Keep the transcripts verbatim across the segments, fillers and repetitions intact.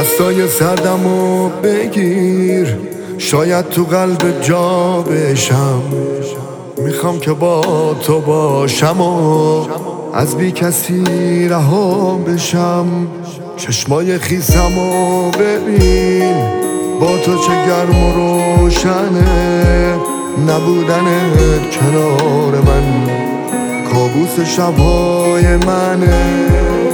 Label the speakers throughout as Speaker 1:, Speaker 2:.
Speaker 1: دستای سردمو بگیر، شاید تو قلب جا بشم. میخوام که با تو باشم و از بی کسی رها بشم. چشمای خیسمو ببین، با تو چه گرم و روشنه. نبودنت کنار من کابوس شبهای منه.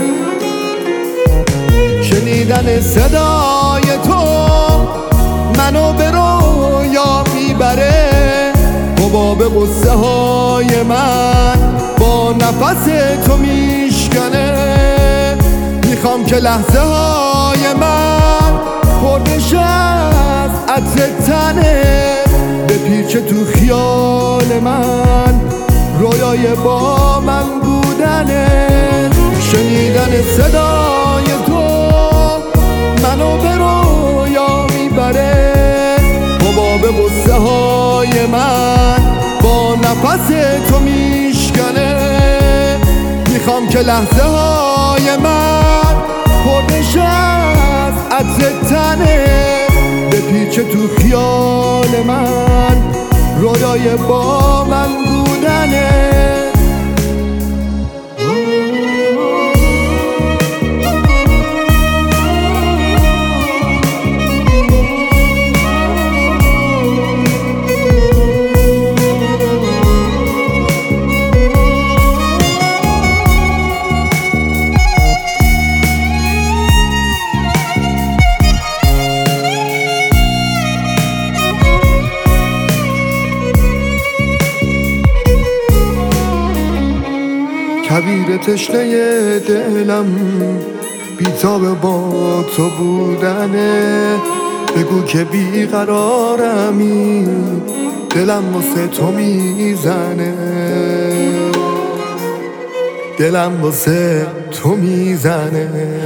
Speaker 1: شنیدن صدای تو منو به رویا میبره. حباب قصه های من با نفس تو میشکنه. میخوام که لحظه های من پر بشه از عطر تنه. بپیچه تو خیال من رویای با من بودنه. شنیدن صدای تو منو به رویا میبره. حباب قصه های من با نفس تو میشکنه. میخوام که لحظه های من پر بشه از عطر تنه. بپیچه تو خیال من رویای با من بودنه. کویر تشنه دلم بیتاب با تو بودنه. بگو که بیقرارمی، دلم واسه تو میزنه. دلم واسه تو میزنه.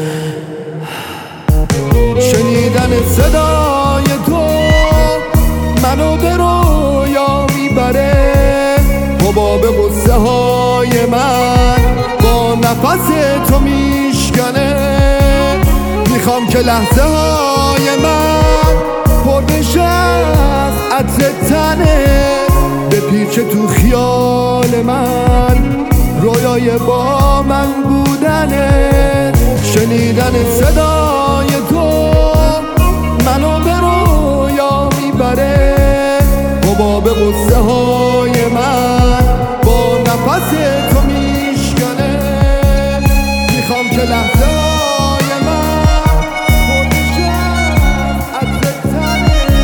Speaker 1: شنیدن صدای تو منو به رویا میبره. حباب قصه های من با نفس تو میشکنه. میخوام که لحظه های من پر بشه از عطر تنه. بپیچه تو خیال من رویای با من بودنه. شنیدن صدای تو منو به رویا میبره. حباب قصه های من با نفس تو میشکنه. میخوام که لحظه های من پر بشه از عطر تنه.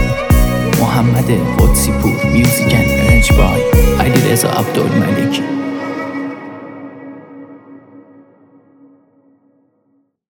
Speaker 2: محمد قدسی پور. Music and arranged by علیرضا عبدالملکی.